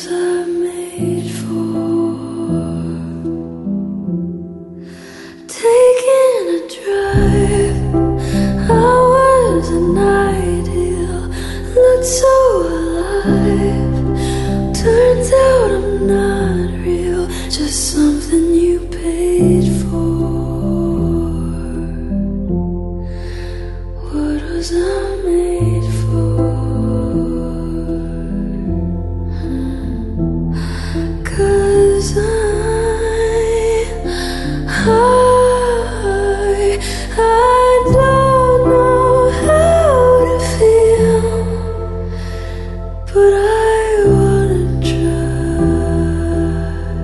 I made for? Taking a drive, I wasn't ideal, looked so alive. Turns out I'm not real, just something you paid for. What was I made for? 'Cause I don't know how to feel, but I wanna try.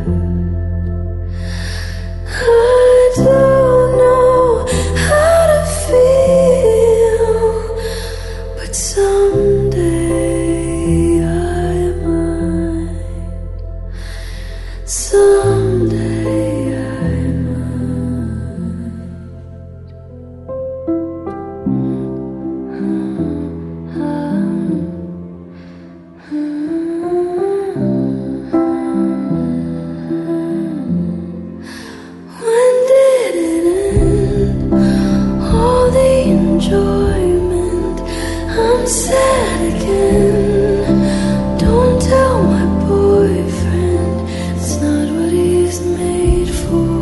I don't know how to feel, but someday I might. Someday I When did it end? All the enjoyment. I'm sad again. Don't tell my boyfriend, it's not what he's made for.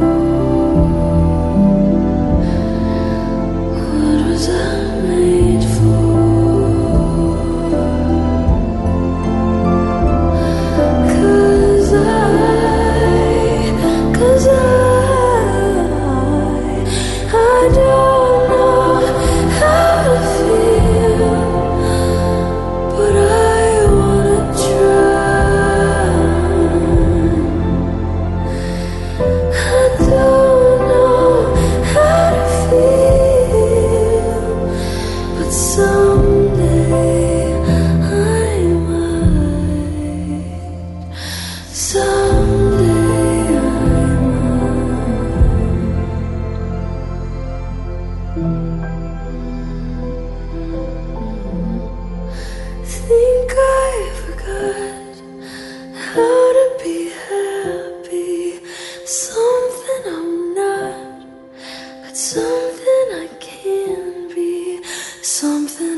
What was I made for? 'Cause I don't know how to feel, but I wanna try. I don't know how to feel, but someday I might. Someday I think I forgot how to be happy. Something I'm not, but something I can be. Something